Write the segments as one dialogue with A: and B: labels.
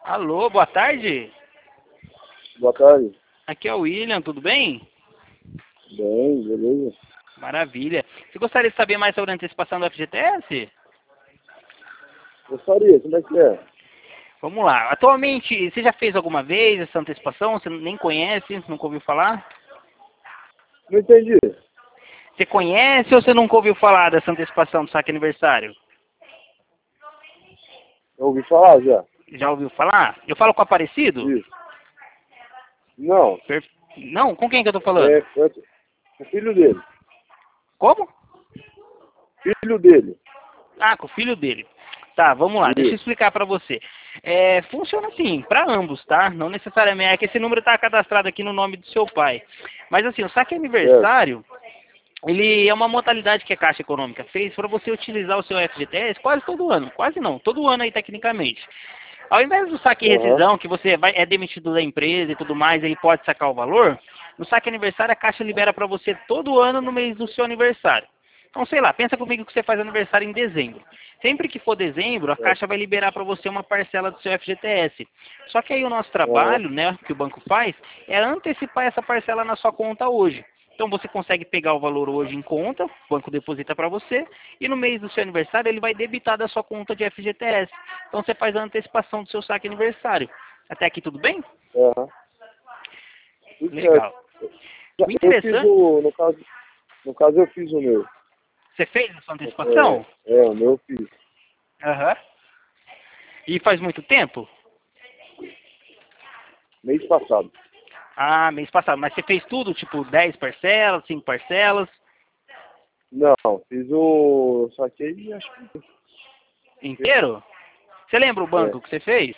A: Alô, boa tarde.
B: Boa tarde.
A: Aqui é o William, tudo bem?
B: Bem, beleza?
A: Maravilha. Você gostaria de saber mais sobre a antecipação do FGTS?
B: Gostaria, como é que é?
A: Vamos lá. Atualmente, você já fez alguma vez essa antecipação? Você nem conhece, nunca ouviu falar?
B: Não entendi.
A: Você conhece ou você nunca ouviu falar dessa antecipação do saque aniversário?
B: Eu ouvi falar já.
A: Já ouviu falar? Eu falo com o Aparecido?
B: Isso. Não,
A: Não? Com quem que eu tô falando?
B: é o filho dele.
A: Como?
B: Filho dele.
A: Ah, com o filho dele. Tá, vamos lá, deixa eu
B: Isso.
A: explicar pra você. Funciona assim, pra ambos, tá? Não necessariamente, é que esse número tá cadastrado aqui no nome do seu pai. Mas assim, o saque
B: Certo.
A: aniversário, ele é uma modalidade que a Caixa Econômica fez para você utilizar o seu FGTS quase todo ano. Quase não, todo ano aí tecnicamente. Ao invés do saque e
B: Aham.
A: rescisão, que é demitido da empresa e tudo mais, ele pode sacar o valor, no saque aniversário a Caixa libera para você todo ano no mês do seu aniversário. Então, sei lá, pensa comigo que você faz aniversário em dezembro. Sempre que for dezembro, a
B: Certo.
A: Caixa vai liberar para você uma parcela do seu FGTS. Só que aí o nosso
B: Aham.
A: trabalho, né, que o banco faz, é antecipar essa parcela na sua conta hoje. Então você consegue pegar o valor hoje em conta, o banco deposita para você, e no mês do seu aniversário ele vai debitar da sua conta de FGTS. Então você faz a antecipação do seu saque aniversário. Até aqui tudo bem?
B: Aham. Tudo certo.
A: Legal. O
B: Eu fiz
A: interessante,
B: o. No caso eu fiz o meu.
A: você fez a sua antecipação?
B: O meu eu fiz.
A: Aham. E faz muito tempo?
B: Mês passado.
A: Ah, mês passado. Mas você fez tudo, tipo 10 parcelas, 5 parcelas,
B: Não, fiz o. Saquei acho que.
A: inteiro? Você lembra o
B: É.
A: banco que você fez?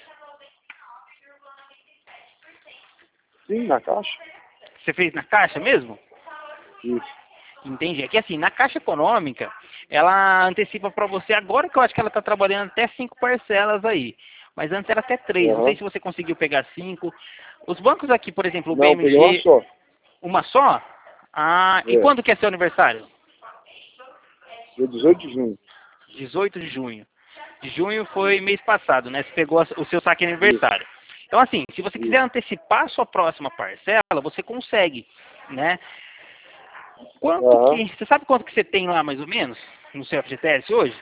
B: Sim, na caixa?
A: Você fez na Caixa mesmo?
B: Isso.
A: Entendi. É que assim, na Caixa Econômica, ela antecipa para você, agora que eu acho que ela está trabalhando até 5 parcelas aí. Mas antes era até 3. Não sei
B: Aham.
A: se você conseguiu pegar 5. Os bancos aqui, por exemplo, o
B: Não, peguei uma
A: BMG,
B: só.
A: uma só? Ah, e
B: É.
A: quando que é seu aniversário?
B: Dia 18 de junho.
A: 18 de junho. De junho foi mês passado, né? Você pegou o seu saque
B: Isso.
A: aniversário. Então, assim, se você quiser
B: Isso.
A: antecipar a sua próxima parcela, você consegue, né? Quanto
B: Aham.
A: que... Você sabe quanto que você tem lá, mais ou menos, no seu FGTS hoje?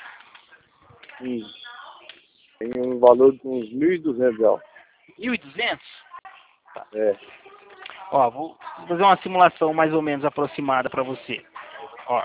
B: Tem um valor de uns 1.200 reais.
A: 1.200. Tá.
B: É.
A: Ó, vou fazer uma simulação mais ou menos aproximada para você. Ó,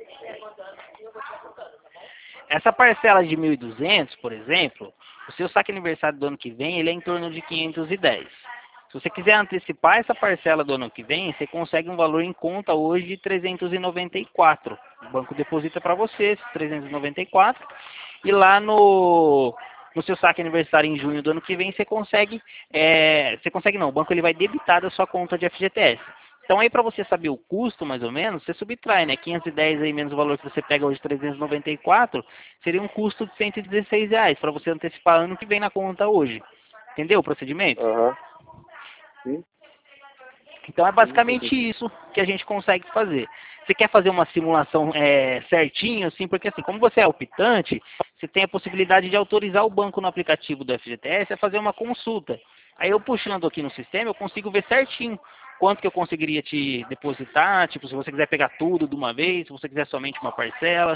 A: essa parcela de 1.200, por exemplo, o seu saque aniversário do ano que vem, ele é em torno de 510. Se você quiser antecipar essa parcela do ano que vem, você consegue um valor em conta hoje de 394. O banco deposita para você esses 394 e lá no seu saque aniversário em junho do ano que vem você consegue não, o banco ele vai debitar da sua conta de FGTS. Então aí para você saber o custo mais ou menos, você subtrai, né? 510 aí menos o valor que você pega hoje 394, seria um custo de 116 reais para você antecipar ano que vem na conta hoje. Entendeu o procedimento?
B: Aham. Sim.
A: Então é
B: Sim,
A: basicamente
B: sim.
A: isso que a gente consegue fazer. Você quer fazer uma simulação certinho, assim, porque assim, como você é optante, você tem a possibilidade de autorizar o banco no aplicativo do FGTS a fazer uma consulta. Aí eu puxando aqui no sistema, eu consigo ver certinho quanto que eu conseguiria te depositar, tipo, se você quiser pegar tudo de uma vez, se você quiser somente uma parcela.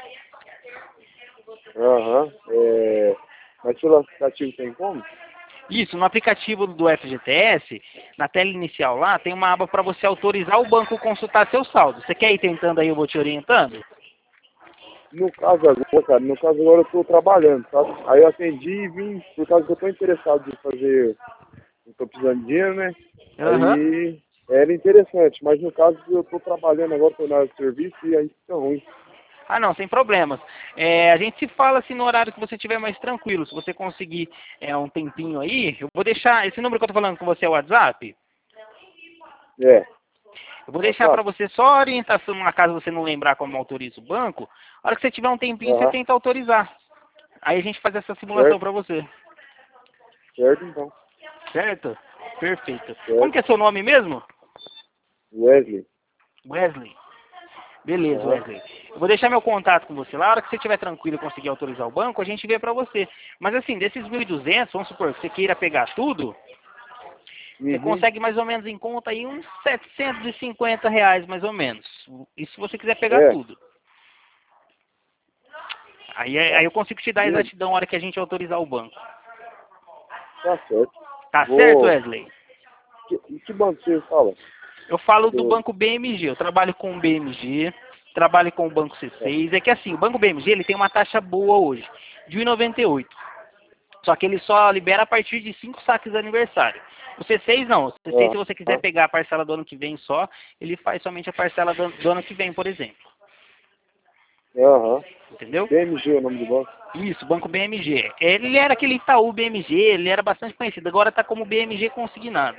B: Aham. Mas pelo aplicativo tem como?
A: Isso, no aplicativo do FGTS, na tela inicial lá, tem uma aba para você autorizar o banco a consultar seu saldo. Você quer ir tentando aí, eu vou te orientando?
B: No caso agora eu tô trabalhando, sabe? Aí eu atendi e vim, por causa que eu tô interessado em fazer, eu tô precisando de dinheiro, né?
A: Aham.
B: Aí era interessante, mas no caso eu tô trabalhando agora, tô na área de serviço e aí fica ruim.
A: Ah, não, sem problemas. A gente se fala assim no horário que você estiver mais tranquilo. Se você conseguir um tempinho aí, eu vou deixar. Esse número que eu tô falando com você é o WhatsApp?
B: É,
A: Eu vou deixar para
B: WhatsApp.
A: você só a orientação, na caso você não lembrar como autoriza o banco. A hora que você tiver um tempinho, você
B: Aham.
A: tenta autorizar. Aí a gente faz essa simulação
B: Certo?
A: para você.
B: Certo então.
A: Certo? Perfeito. Como
B: Certo.
A: que é seu nome mesmo?
B: Wesley.
A: Wesley. Beleza,
B: Aham.
A: Wesley. Eu vou deixar meu contato com você lá. A hora que você estiver tranquilo e conseguir autorizar o banco, a gente vê para você. Mas assim, desses 1.200, vamos supor que você queira pegar tudo, você
B: Uhum.
A: consegue mais ou menos em conta aí uns R$ 750, mais ou menos. Isso se você quiser pegar
B: É,
A: tudo. Aí eu consigo te dar a
B: beleza.
A: exatidão na hora que a gente autorizar o banco.
B: Tá certo.
A: Tá certo,
B: Vou...
A: Wesley?
B: Que banco você fala?
A: Eu falo do
B: Do...
A: banco BMG. Eu trabalho com o BMG, trabalho com o banco C6. É que assim, o banco BMG ele tem uma taxa boa hoje, de 1,98. Só que ele só libera a partir de 5 saques de aniversário. O C6 não. O C6, se você quiser
B: Aham.
A: pegar a parcela do ano que vem só, ele faz somente a parcela do ano que vem, por exemplo.
B: Aham.
A: Entendeu?
B: BMG é o nome do banco?
A: Isso, Banco BMG. Ele era aquele Itaú BMG, ele era bastante conhecido. Agora está como BMG Consignado.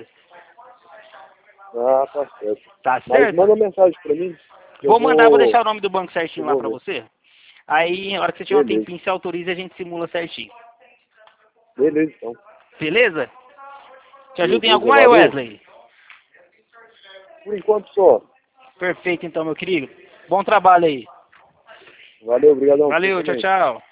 B: Ah, tá certo.
A: Tá
B: Mas
A: certo?
B: manda mensagem pra mim, que eu
A: Vou mandar, vou deixar
B: vou...
A: o nome do banco
B: Eu
A: certinho lá
B: vou
A: para
B: ver.
A: você. Aí, na hora que você tiver um
B: Beleza.
A: tempinho, se autoriza e a gente simula certinho.
B: Beleza, então.
A: Beleza? Te ajuda em
B: Beleza,
A: alguma aí,
B: valeu.
A: Wesley?
B: Por enquanto só.
A: Perfeito, então, meu querido. Bom trabalho aí.
B: Valeu, obrigadão. Você
A: Valeu, tchau,
B: também.
A: tchau.